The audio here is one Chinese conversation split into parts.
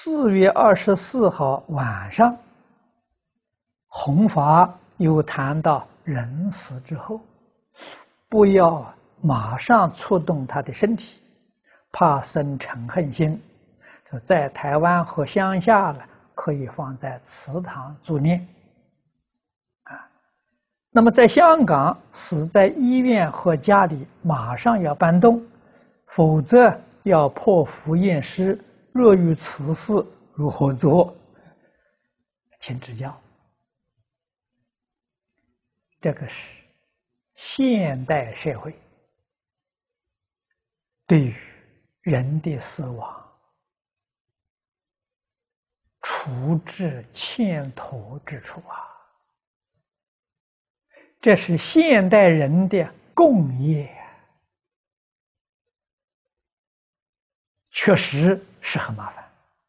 4月24号晚上，弘法有谈到人死之后，不要马上触动他的身体，怕生嗔恨心。在台湾和乡下呢，可以放在祠堂助念。那么在香港，死在医院和家里，马上要搬动，否则要破符验尸。若遇此事如何做？请指教。这个是现代社会对于人的死亡处置欠妥之处啊！这是现代人的共业，确实是很麻烦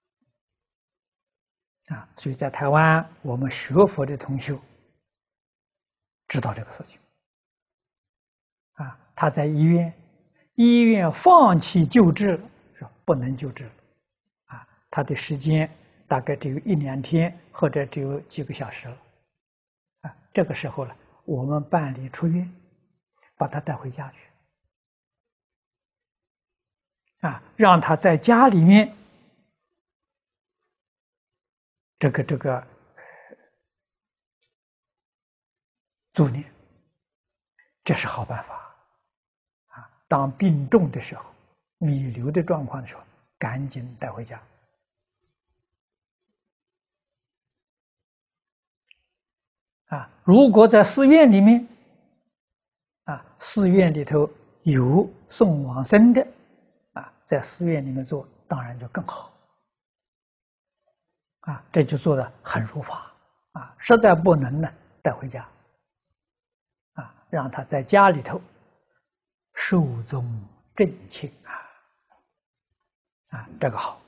啊！所以在台湾，我们学佛的同修知道这个事情啊。他在医院放弃救治了，说不能救治了啊。他的时间大概只有1-2天，或者只有几个小时了啊。这个时候呢，我们办理出院，把他带回家去啊，让他在家里面这个助念，这是好办法啊。当病重的时候，弥留的状况的时候，赶紧带回家啊。如果在寺院里面啊，寺院里头有送往生的啊，在寺院里面做，当然就更好啊。这就做得很如法啊。实在不能呢，带回家啊，让他在家里头寿终正寝啊，这个好。